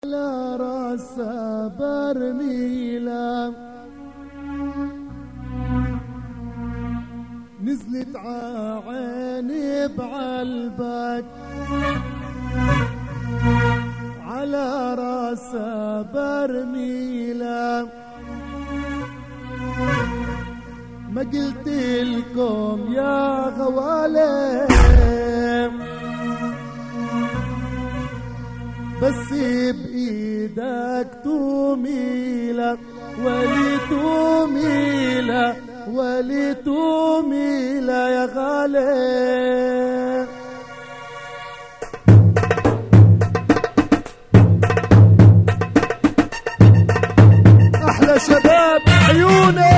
على راسه برميله نزلت عيني بعلبك على راسه برميله ما قلت لكم يا غوالي بس بإيدك توميله ولي توميله ولي توميله يا غالي. أحلى شباب عيوني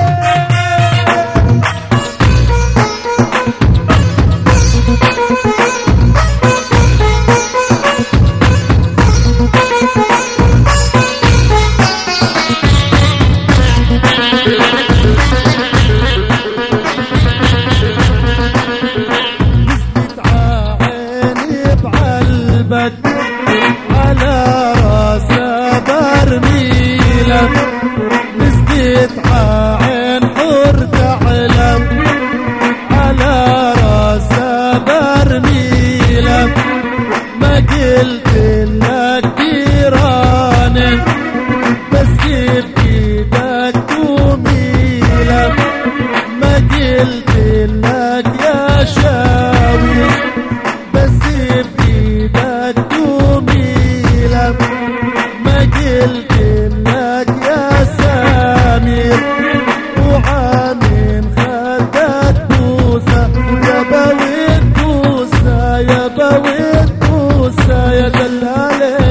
على راسه برميله نزلت عين حور تعلم على راسه برميله ما قلت لك جيراني بس بإيدك توميله ما قلت لك يا شاوي بس بإيدك توميله ما قلت لك يا سمير وعامين خدك بوسه يا بوي البوسه يا بوي البوسه يا دلالي.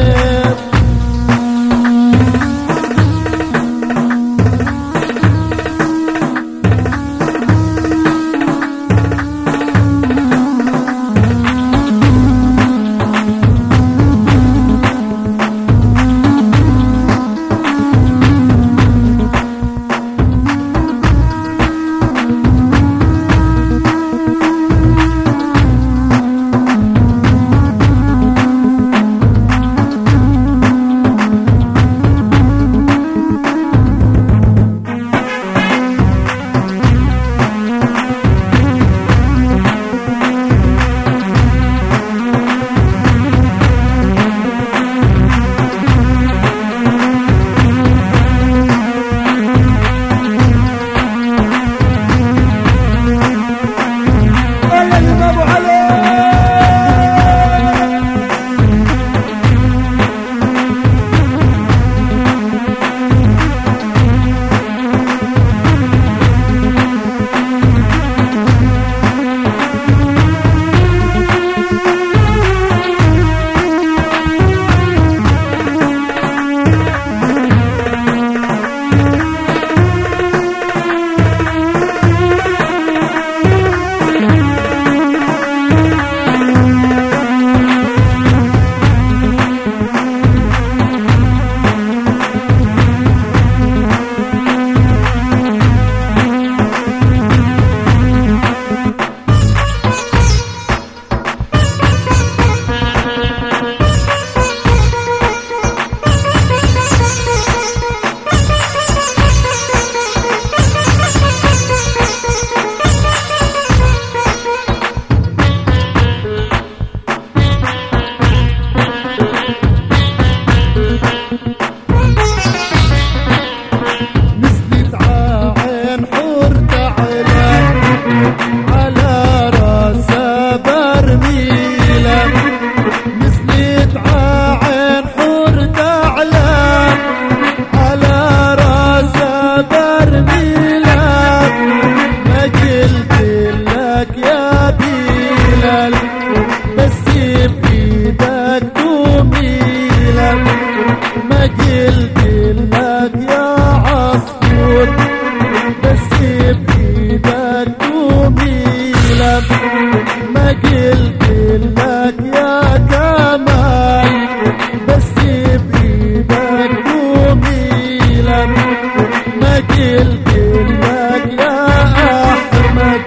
ما قلت لك يا عصفور بس بإيدك توميله ما قلت لك يا كمال بس بإيدك توميله ما قلت لك يا أحمد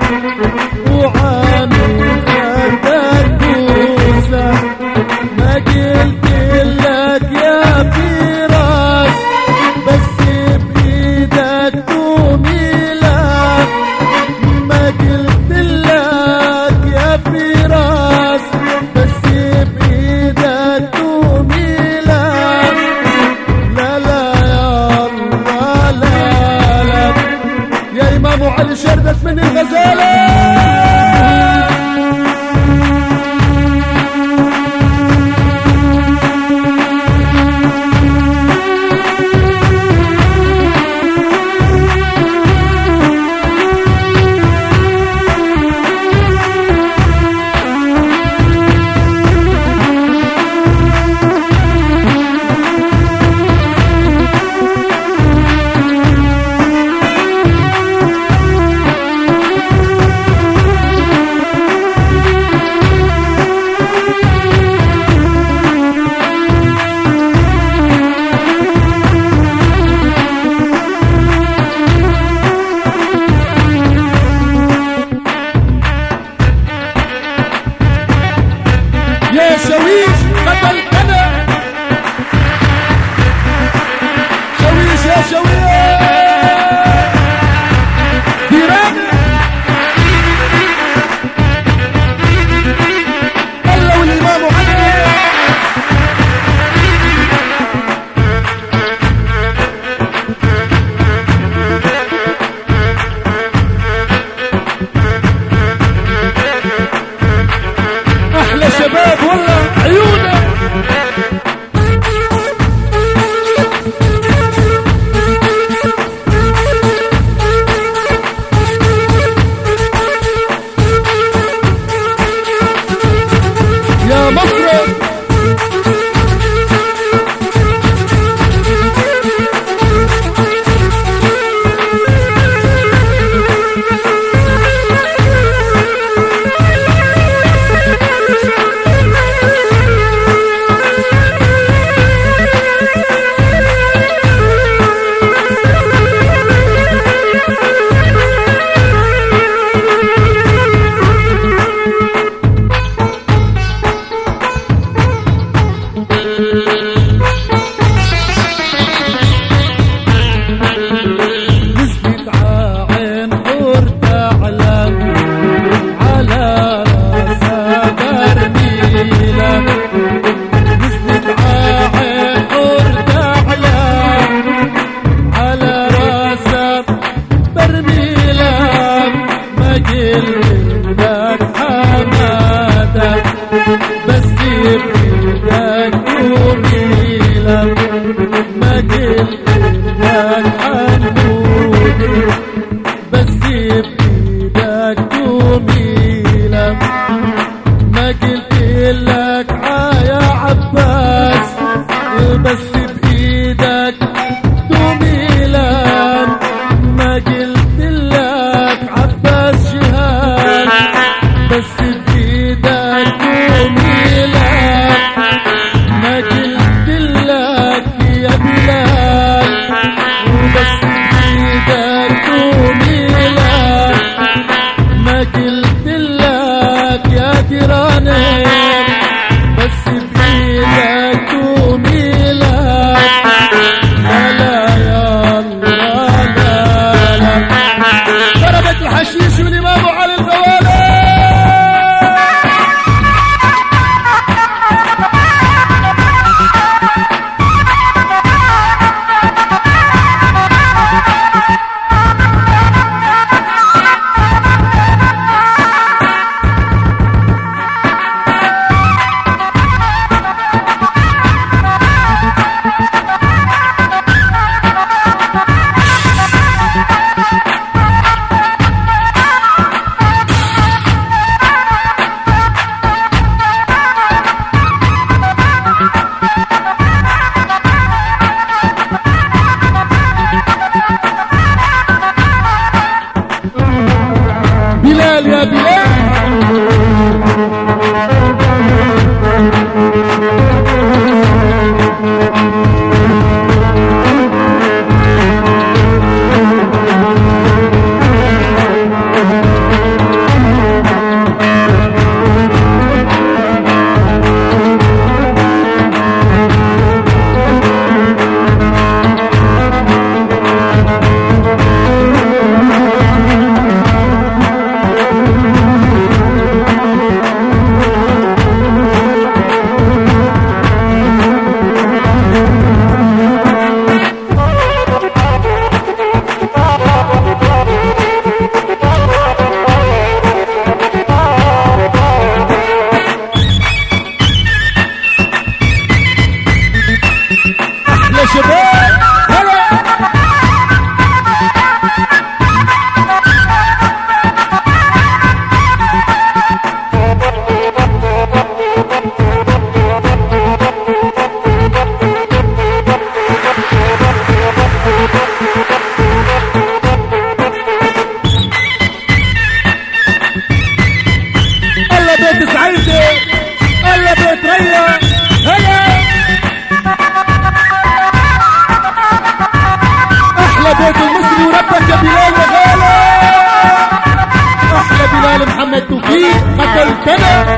وعامل خدك بوسه ما قلت لك يا البشوية ديران الله والإمام علي أحلى شباب والله عيونك يا مصر بلال يا بلال بيت المصري وربك يا بلال وغالي. احلى بلال محمد توفيق قتلتنا.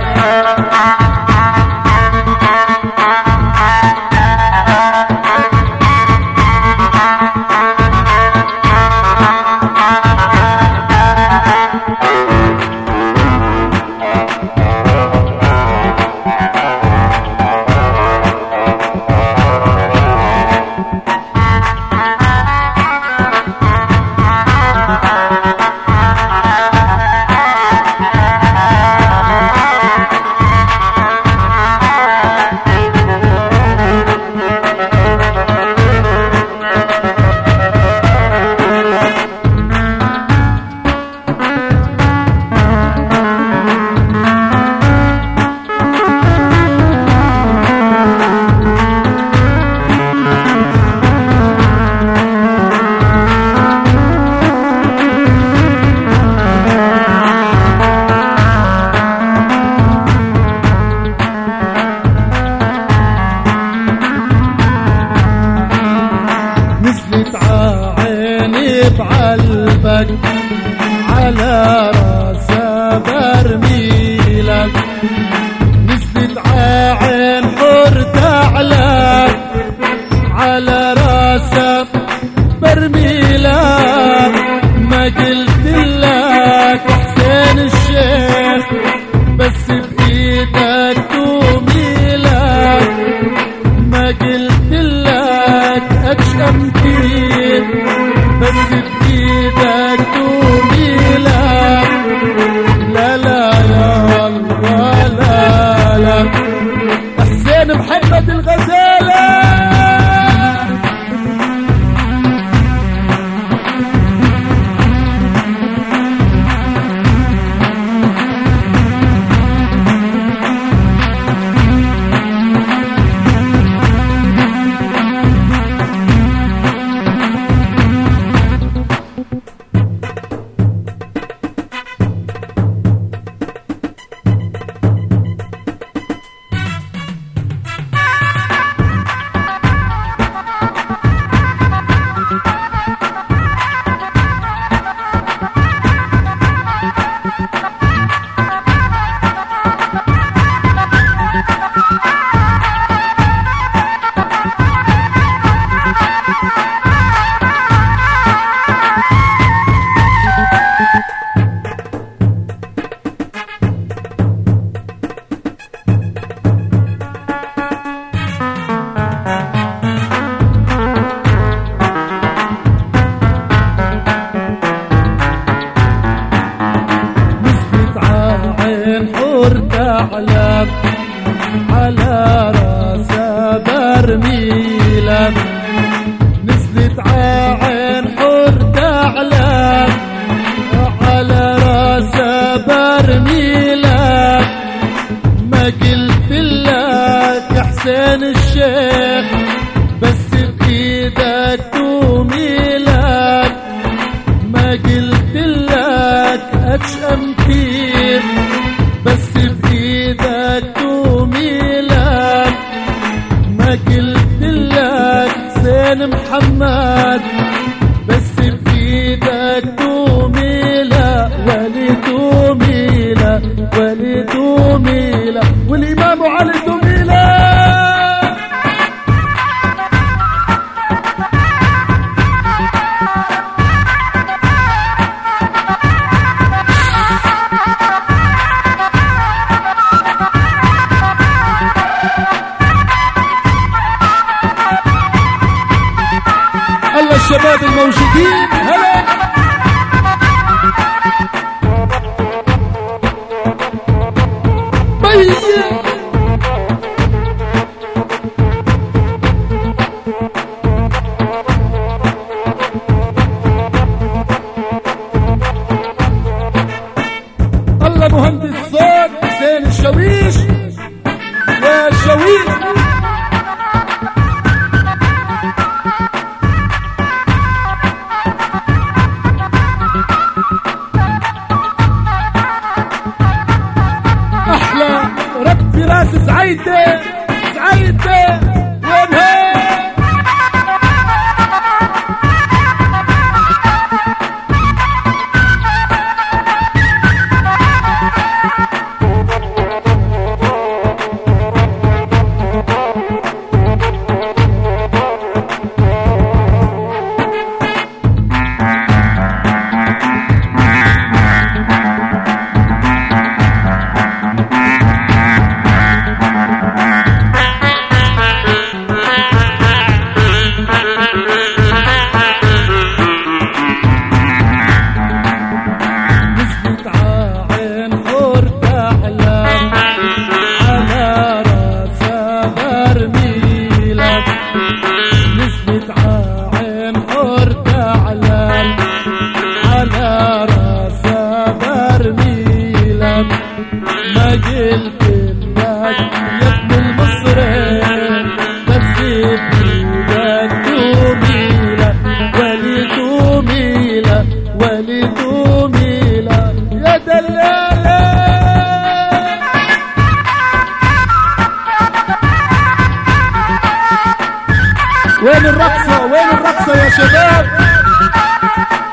بعلبك على راسه برميلك نزلت عين حور تعلك على راسه برميلك ما قلت لك حسين الشيخ بس بإيدك توميلك ما قلت لك أكشم كتير بس بإيدك توميلك لا لا يا الله لا لا حسين محمد الغزالة على راسه برميلك نزلت عين حور تعلك على راسه برميلك ما قلت لك يا حسين الشيخ بس بإيدك توميلك ما قلت لك أكشم كتير بس بإيدك توميلك ما قلت لك حسين محمد بس بإيدك توميلك ولي توميلك ولي توميلك والإمام علي توميلك الشباب الموجودين هلا الله مهندس صوت حسين الشويش يا الشويش راس سعيدة سعيدة وينها ما قلت لك يا ابن المصري بس بإيدك توميلة ولي توميلة ولي توميلة يا دلالة. وين الرقصة وين الرقصة يا شباب؟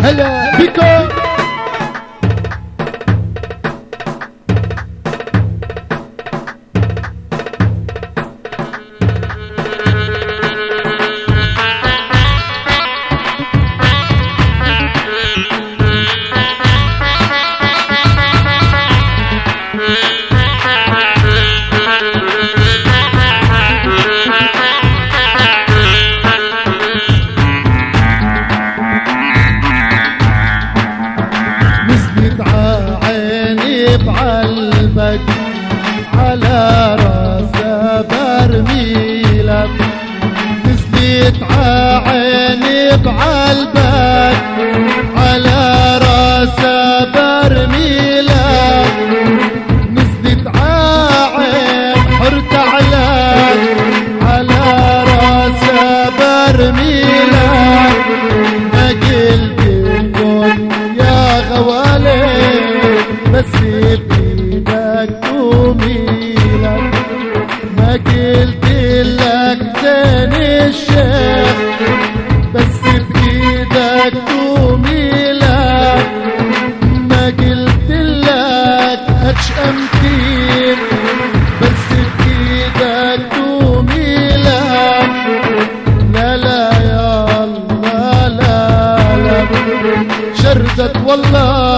هلا بيكو. بعلبك على راسها برميلك، نزلت عيني بعلبك على راسها برميلك، نزلت عين حرت عليك على راسها برميلك، ما قلت لكم يا غوالي بس بإيدك توميلك، ما قلت لك زين الشيخ بس بإيدك توميلك، ما قلت لك أمتين بس بإيدك توميلك، لا لا يا الله لا لا شردت والله